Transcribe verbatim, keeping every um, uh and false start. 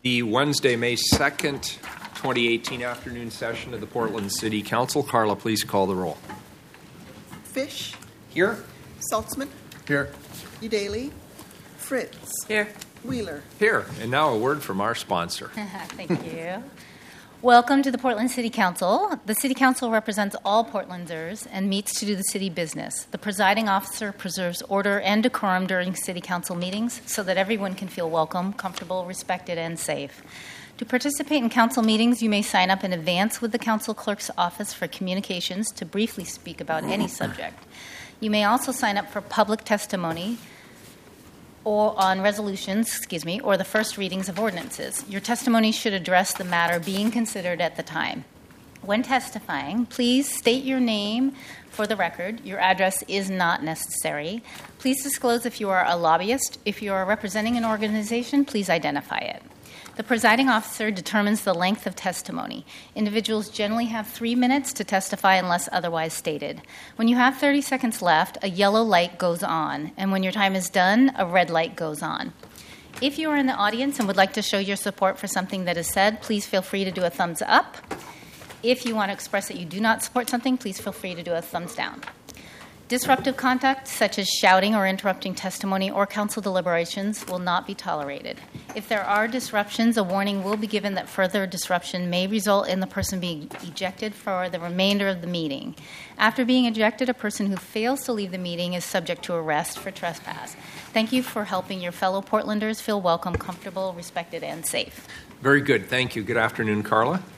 The Wednesday, May second, twenty eighteen afternoon session of the Portland City Council. Carla, please call the roll. Fish. Here. Saltzman. Here. Udaley. Fritz. Here. Wheeler. Here. And now a word from our sponsor. Thank you. Welcome to the Portland City Council. The City Council represents all Portlanders and meets to do the city business. The presiding officer preserves order and decorum during City Council meetings so that everyone can feel welcome, comfortable, respected, and safe. To participate in council meetings, you may sign up in advance with the council clerk's office for communications to briefly speak about any subject. You may also sign up for public testimony or on resolutions, excuse me, or the first readings of ordinances. Your testimony should address the matter being considered at the time. When testifying, please state your name for the record. Your address is not necessary. Please disclose if you are a lobbyist. If you are representing an organization, please identify it. The presiding officer determines the length of testimony. Individuals generally have three minutes to testify unless otherwise stated. When you have thirty seconds left, a yellow light goes on, and when your time is done, a red light goes on. If you are in the audience and would like to show your support for something that is said, please feel free to do a thumbs up. If you want to express that you do not support something, please feel free to do a thumbs down. Disruptive conduct, such as shouting or interrupting testimony or council deliberations, will not be tolerated. If there are disruptions, a warning will be given that further disruption may result in the person being ejected for the remainder of the meeting. After being ejected, a person who fails to leave the meeting is subject to arrest for trespass. Thank you for helping your fellow Portlanders feel welcome, comfortable, respected, and safe. Very good. Thank you. Good afternoon, Carla.